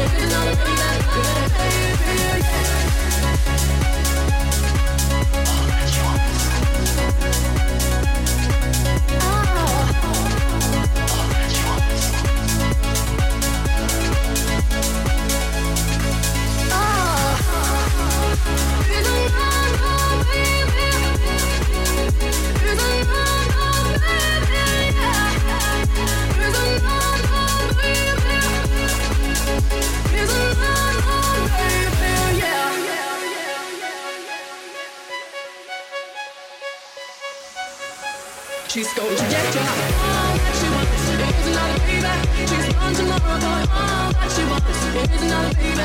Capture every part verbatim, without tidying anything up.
She's going to get you all that she wants is another baby. She's gone tomorrow, boy. All that she wants is another baby.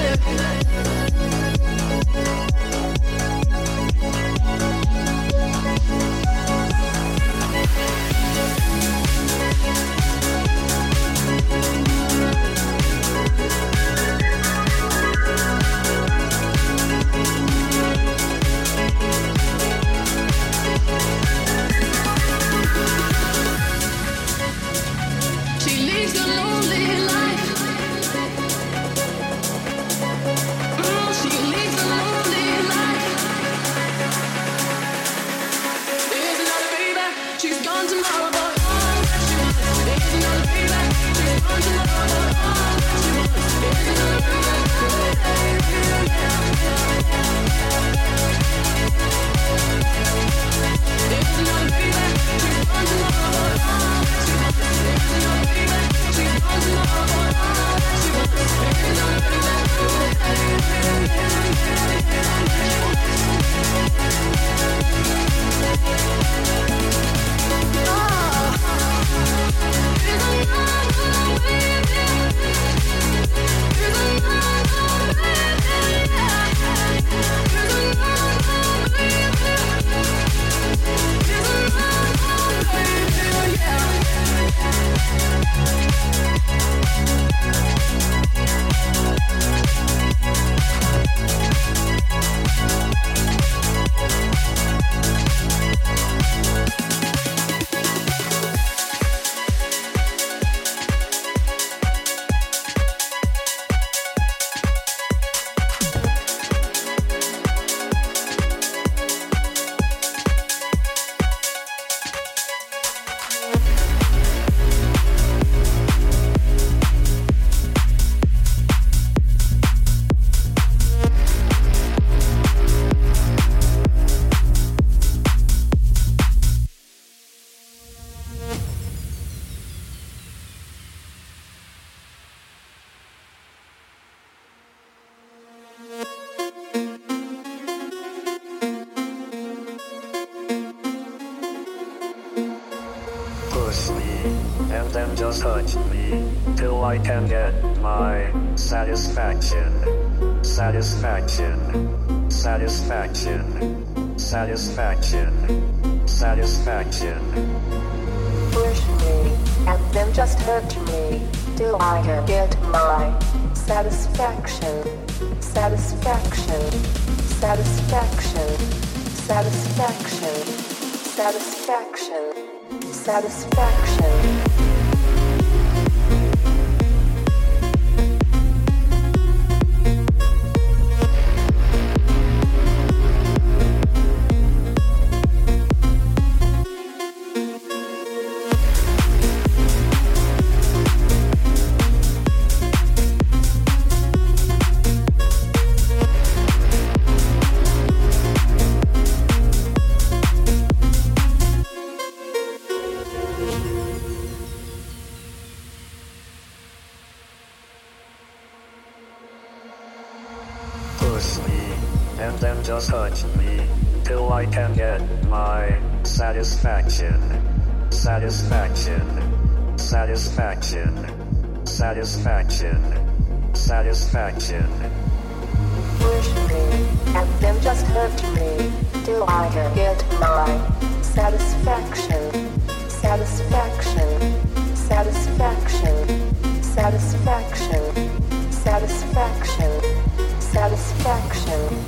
And then just hurt me till I can get my satisfaction, satisfaction, satisfaction, satisfaction, satisfaction. Push me and then just hurt me till I can get my satisfaction, satisfaction, satisfaction, satisfaction, satisfaction. Satisfaction. And then just hurt me till I can get my satisfaction, satisfaction, satisfaction, satisfaction, satisfaction. Push me and then just hurt me till I can get my satisfaction, satisfaction, satisfaction, satisfaction, satisfaction, satisfaction.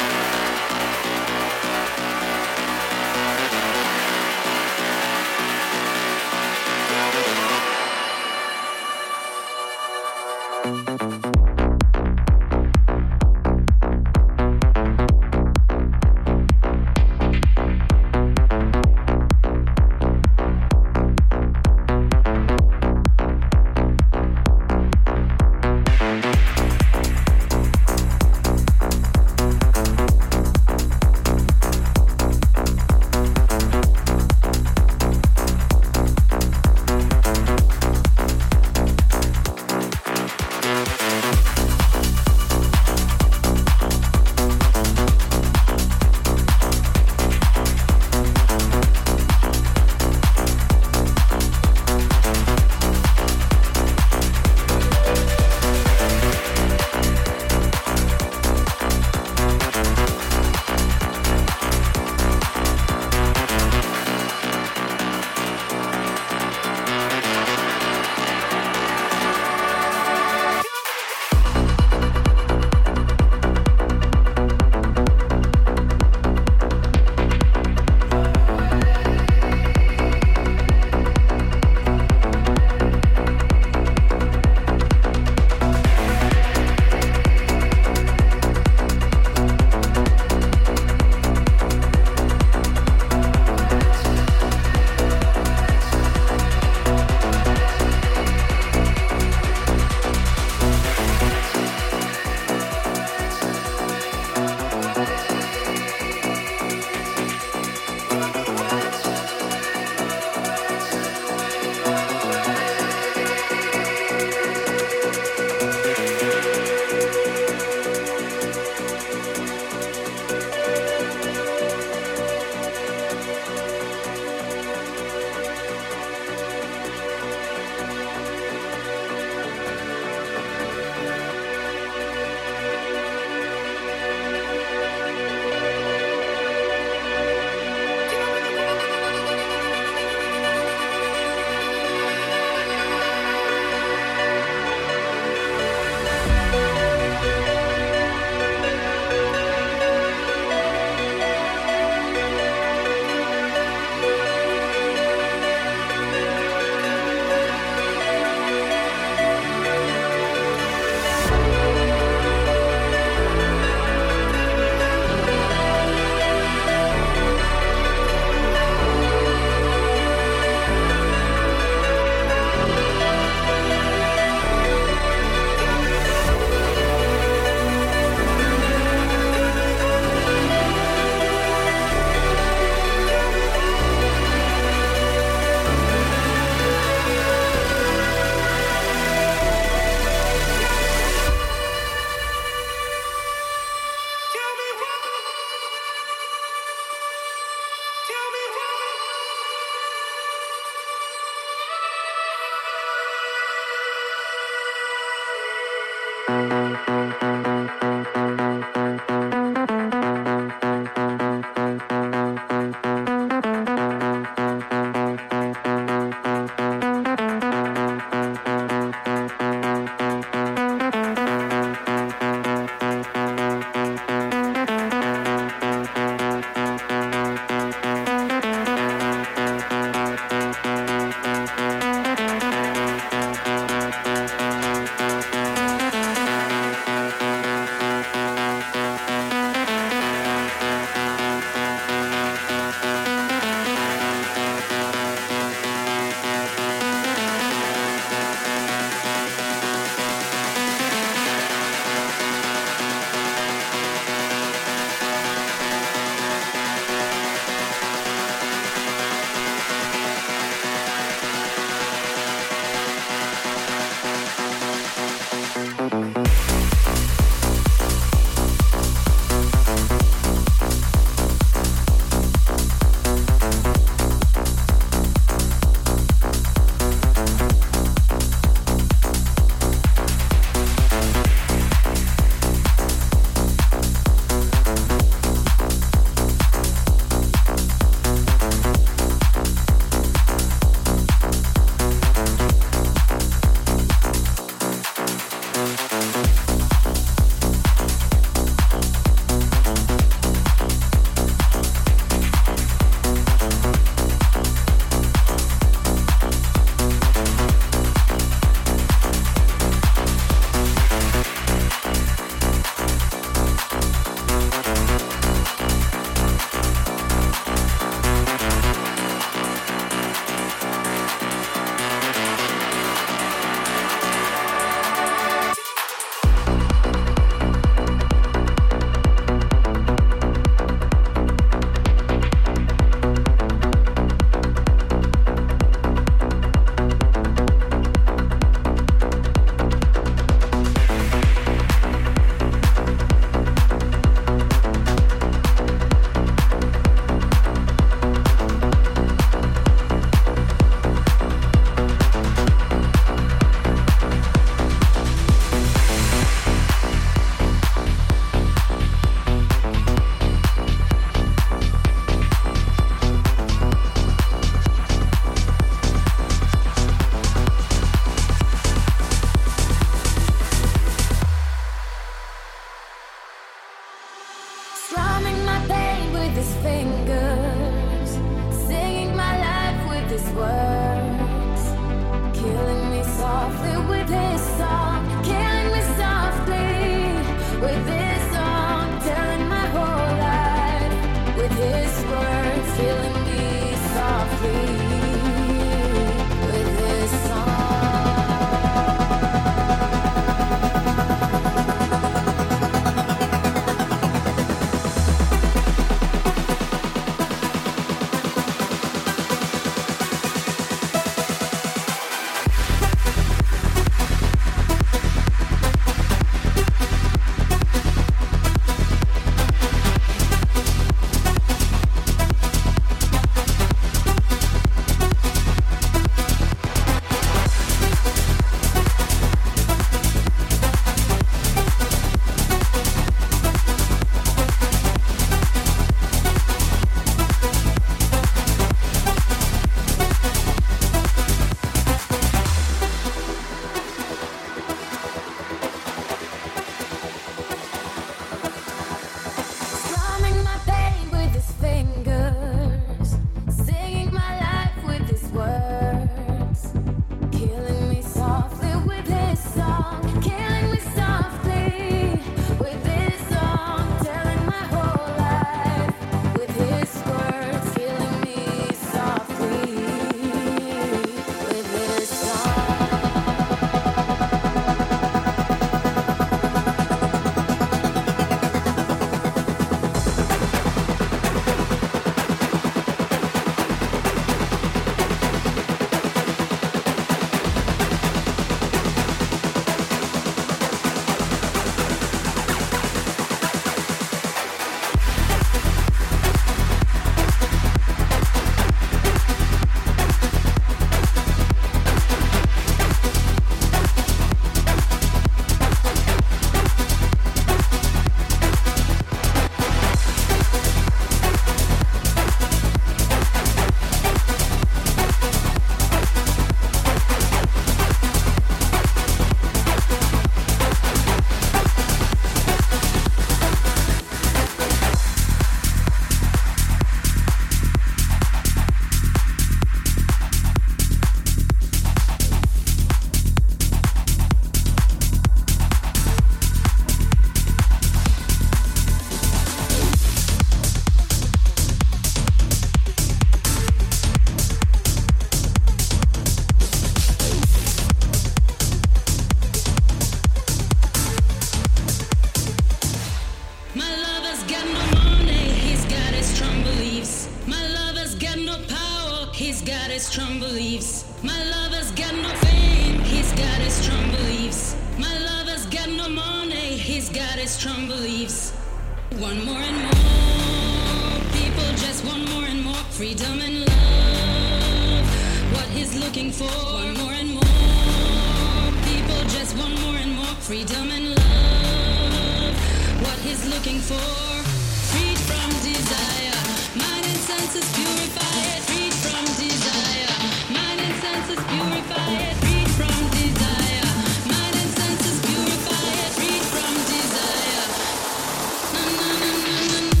got no power, he's got his strong beliefs. My lover's got no fame, he's got his strong beliefs. My lover's got no money, he's got his strong beliefs. One more and more, people just want more and more freedom and love. What he's looking for, one more and more, people just want more and more freedom and love. What he's looking for, freed from desire, mind and senses purified. Freed from desire, mind and senses purified. Freed from desire, mind and senses purified. Freed from desire. Na, na, na, na, na.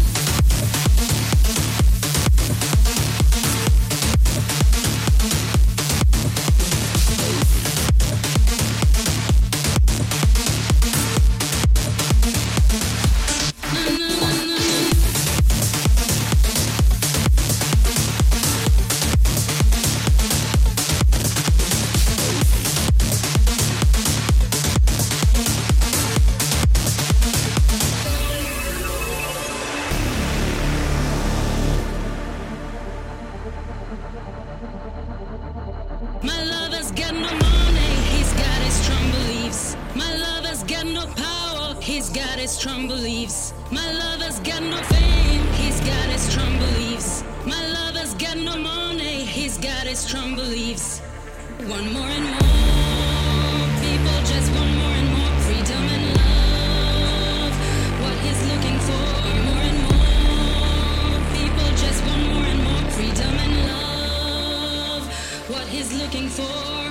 My lover's got no money, he's got his strong beliefs. My lover's got no power, he's got his strong beliefs. My lover's got no fame, he's got his strong beliefs. My lover's got no money, he's got his strong beliefs. One more and more, people just want more and more freedom and love. What he's looking for, more and more, people just want more and more freedom and love. What he's looking for.